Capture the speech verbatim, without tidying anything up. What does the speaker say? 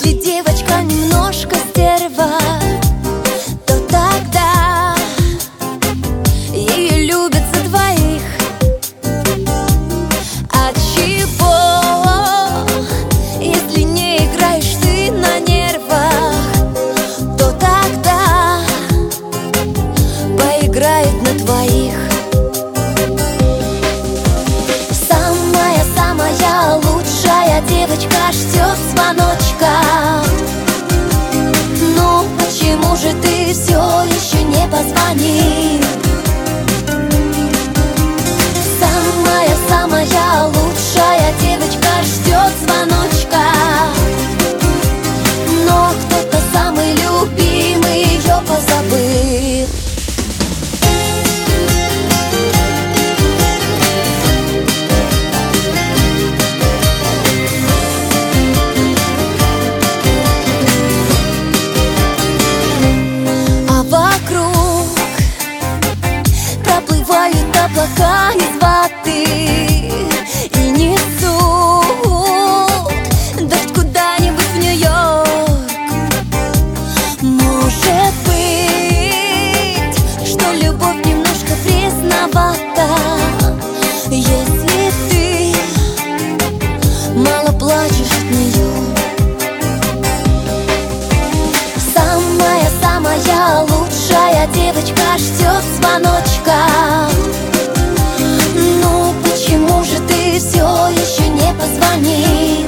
Если девочка немножко стерва, то тогда ее любят за двоих. От чего, если не играешь ты на нервах, то тогда поиграет на твоих. Самая-самая лучшая девочка ждет звоночка. Ну почему же ты все еще не позвонил? Самая-самая лучшая девочка ждет звоночка, но кто-то самый любимый ее позабыл. Облака из воды и несут дождь куда-нибудь в Нью-Йорк. Может быть, что любовь немножко пресновата, если ты мало плачешь от нее. Самая-самая лучшая девочка ждет звоночка. Ну почему же ты все еще не позвонил?